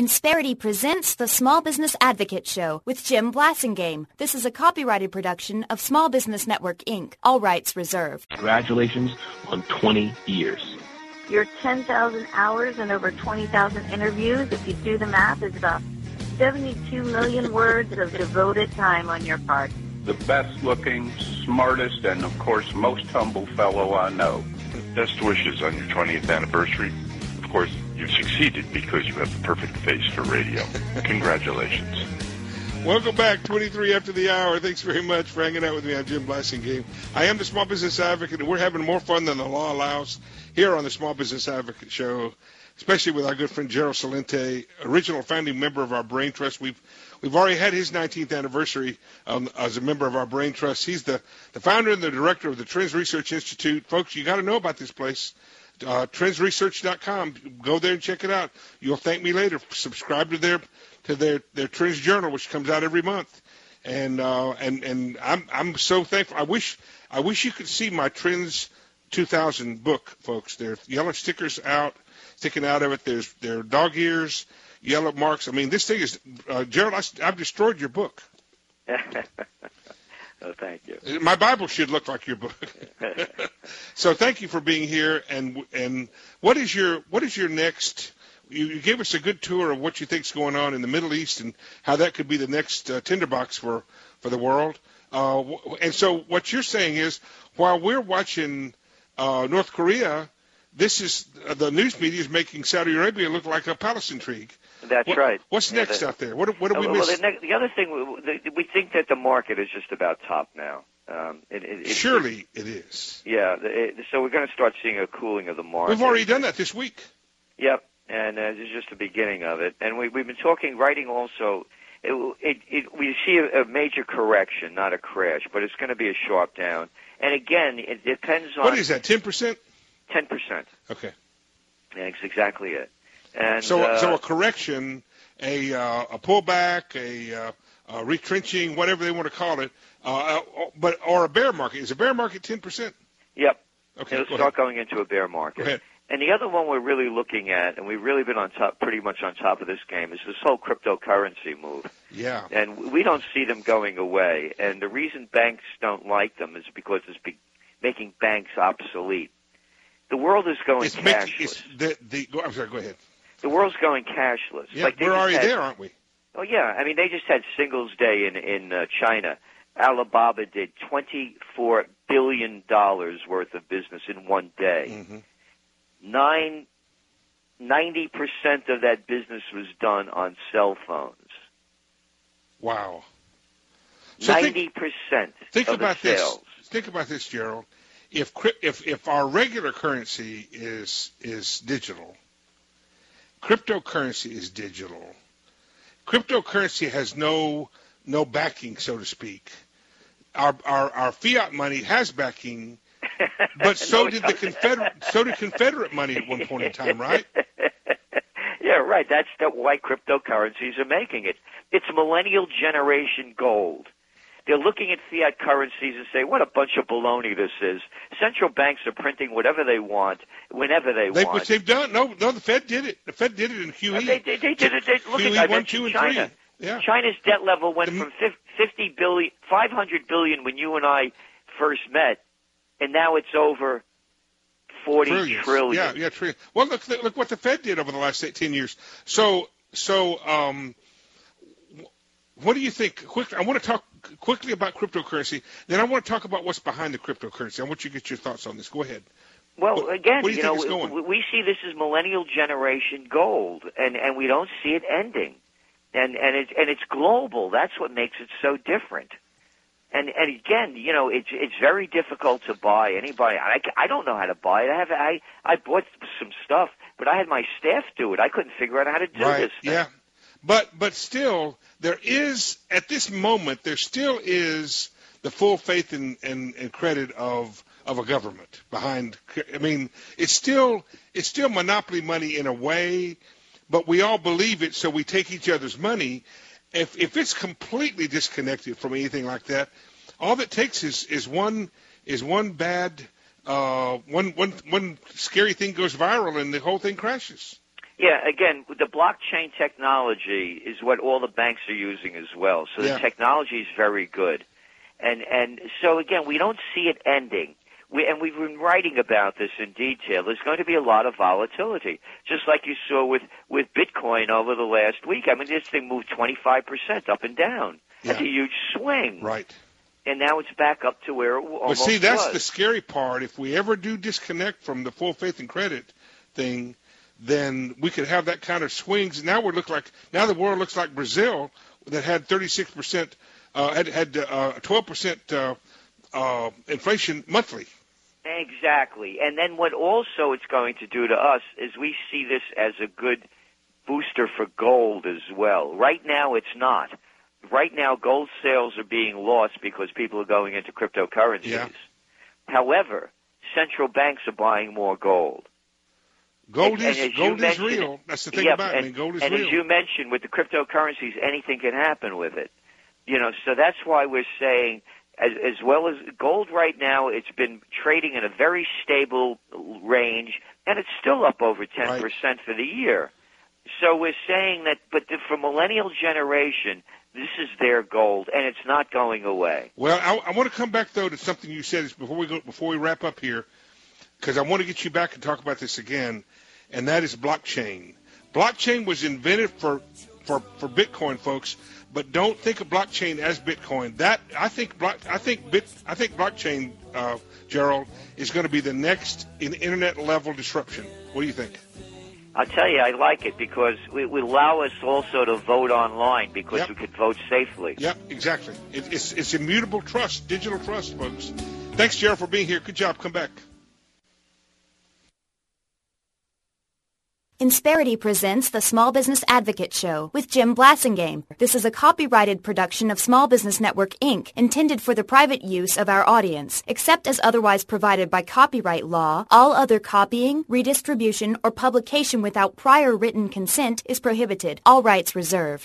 Insperity presents the Small Business Advocate Show with Jim Blasingame. This is a copyrighted production of Small Business Network, Inc., all rights reserved. Congratulations on 20 years. Your 10,000 hours and over 20,000 interviews, if you do the math, is about 72 million words of devoted time on your part. The best-looking, smartest, and, of course, most humble fellow I know. Best wishes on your 20th anniversary. Of course, you've succeeded because you have the perfect face for radio. Congratulations. Welcome back, 23 after the hour. Thanks very much for hanging out with me. I'm Jim Blasingame. I am the Small Business Advocate, and we're having more fun than the law allows here on the Small Business Advocate Show, especially with our good friend Gerald Celente, original founding member of our Brain Trust. We've already had his 19th anniversary as a member of our Brain Trust. He's the founder and the director of the Trends Research Institute. Folks, you got to know about this place. trendsresearch.com. Go there and check it out. You'll thank me later. Subscribe to their Trends Journal, which comes out every month. And I'm so thankful. I wish you could see my Trends 2000 book, folks. There are yellow stickers sticking out of it. There are dog ears, yellow marks. I mean, this thing is Gerald, I've destroyed your book. Oh, thank you. My Bible should look like your book. So thank you for being here. And what is your next? You gave us a good tour of what you think is going on in the Middle East and how that could be the next tinderbox for the world. And so what you're saying is, while we're watching North Korea, this is the news media is making Saudi Arabia look like a palace intrigue. That's right. What's next out there? What do we miss? The other thing, we think that the market is just about top now. Surely it is. Yeah. So we're going to start seeing a cooling of the market. We've already done that this week. Yep. And this is just the beginning of it. And we've been writing also. We see a major correction, not a crash, but it's going to be a sharp down. And again, it depends on. What is that? 10%? 10%. Okay. Yeah, that's exactly it. And so a correction, a pullback, a retrenching, whatever they want to call it, or a bear market. Is a bear market 10%? Yep. Okay. It'll start going into a bear market. Go ahead. And the other one we're really looking at, and we've really been pretty much on top of this game, is this whole cryptocurrency move. Yeah. And we don't see them going away. And the reason banks don't like them is because it's making banks obsolete. The world is going cashless. I'm sorry, go ahead. The world's going cashless. Yeah, we're already there, aren't we? Oh, yeah. I mean, they just had Singles Day in China. Alibaba did $24 billion worth of business in one day. Mm-hmm. 90% of that business was done on cell phones. Wow. So 90% think of about the sales. Think about this, Gerald. If our regular currency is digital, cryptocurrency is digital. Cryptocurrency has no backing, so to speak. Our fiat money has backing, but so did Confederate money at one point in time, right? Yeah, right. That's why cryptocurrencies are making it. It's millennial generation gold. They're looking at fiat currencies and say, what a bunch of baloney this is. Central banks are printing whatever they want, whenever they want. What they've done? No, the Fed did it. The Fed did it in QE. They did it. Look QE at 1, 2, and China. 3. Yeah. China's debt level went from $500 billion when you and I first met, and now it's over $40 trillion. Yeah, trillion. Well, look what the Fed did over the last 10 years. So, what do you think? I want to talk quickly about cryptocurrency. Then I want to talk about what's behind the cryptocurrency. I want you to get your thoughts on this. Go ahead. Well, again, what do you think is going? We see this as millennial generation gold, and we don't see it ending. And it's global. That's what makes it so different. And again, it's very difficult to buy. Anybody, I don't know how to buy it. I bought some stuff, but I had my staff do it. I couldn't figure out how to do this thing. Yeah. But still, there is, at this moment, there still is the full faith and credit of a government behind. I mean, it's still monopoly money in a way, but we all believe it, so we take each other's money. If it's completely disconnected from anything like that, all it takes is one bad one scary thing goes viral and the whole thing crashes. Yeah, again, the blockchain technology is what all the banks are using as well. So the technology is very good. And so, again, we don't see it ending. We've been writing about this in detail. There's going to be a lot of volatility, just like you saw with Bitcoin over the last week. I mean, this thing moved 25% up and down. That's a huge swing. Right. And now it's back up to where it almost was. But see, that's the scary part. If we ever do disconnect from the full faith and credit thing, then we could have that kind of swings. Now the world looks like Brazil that had 36%, had 12% inflation monthly. Exactly. And then what also it's going to do to us is we see this as a good booster for gold as well. Right now it's not. Right now gold sales are being lost because people are going into cryptocurrencies. Yeah. However, central banks are buying more gold. Gold is real. That's the thing about it. I mean, gold is real. And as you mentioned, with the cryptocurrencies, anything can happen with it. So that's why we're saying, as well as gold right now, it's been trading in a very stable range, and it's still up over 10% for the year. So we're saying that, but for millennial generation, this is their gold, and it's not going away. Well, I want to come back, though, to something you said before we wrap up here, because I want to get you back and talk about this again, and that is blockchain. Blockchain was invented for Bitcoin, folks, but don't think of blockchain as Bitcoin. I think blockchain, Gerald, is going to be the next internet level disruption. What do you think? I'll tell you, I like it because it will allow us also to vote online because we could vote safely. Yep, exactly. It's immutable trust, digital trust, folks. Thanks, Gerald, for being here. Good job. Come back. Insperity presents the Small Business Advocate Show with Jim Blasingame. This is a copyrighted production of Small Business Network, Inc., intended for the private use of our audience. Except as otherwise provided by copyright law, all other copying, redistribution, or publication without prior written consent is prohibited. All rights reserved.